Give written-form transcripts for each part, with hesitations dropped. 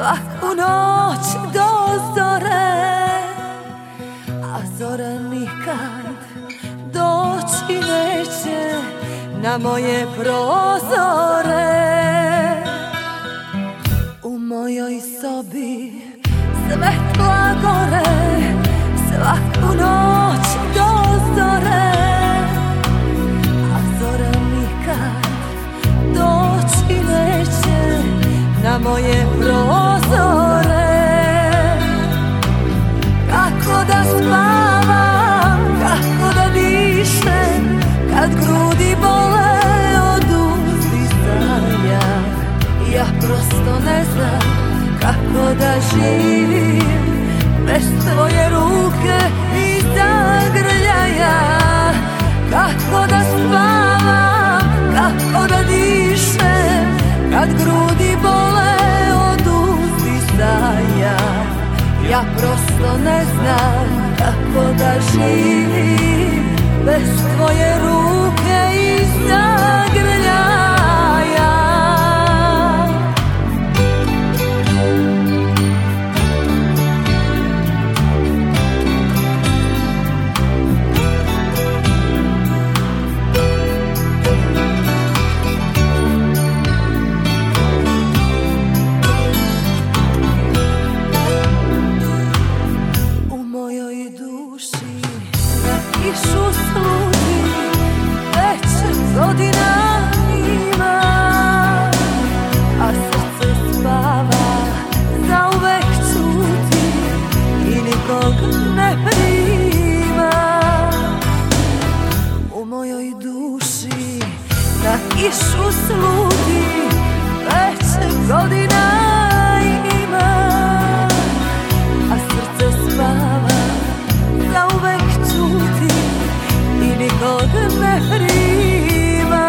svaku noć do zore, a zora nikad doći neće na moje prozore. U mojoj sobi svetla gore, svaku noć do zore, a zora nikad doći neće na moje prozore. Kako da spavam, kako da dišem, kad grudi bole od uzdisaja. Ja prosto ne znam kako da živim bez tvoje ruke i zagrljaja. Kako da spavam, kako da dišem, kad grudi bole od uzdisaja. Ja prosto ne znam kako da živim bez tvoje ruke i zagrljaja. Kišu sluti, već godina ima, a srce spava, zauvek ćuti i nikog ne prima. U mojoj duši na kišu sluti, već godina ima, a srce spava, zauvek ćuti i nikog ne prima.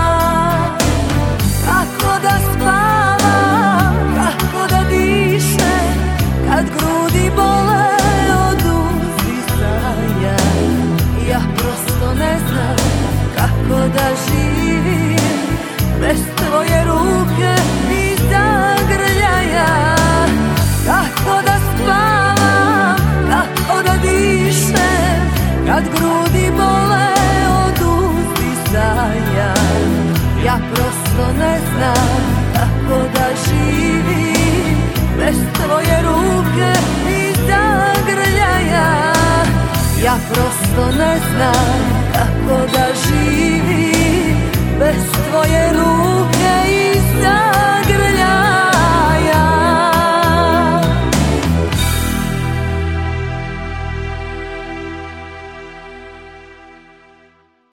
Kako da spavam, kako da dišem, kad grudi bole od uzdisaja. Ja prosto ne znam kako da živim bez tvoje ruke i zagrljaja. Kako da spavam, kako da dišem, kad grudi bole od uzdisaja. Ja prosto ne znam kako da živim bez tvoje ruke i zagrljaja. Ja prosto ne znam kako da živim bez tvoje ruke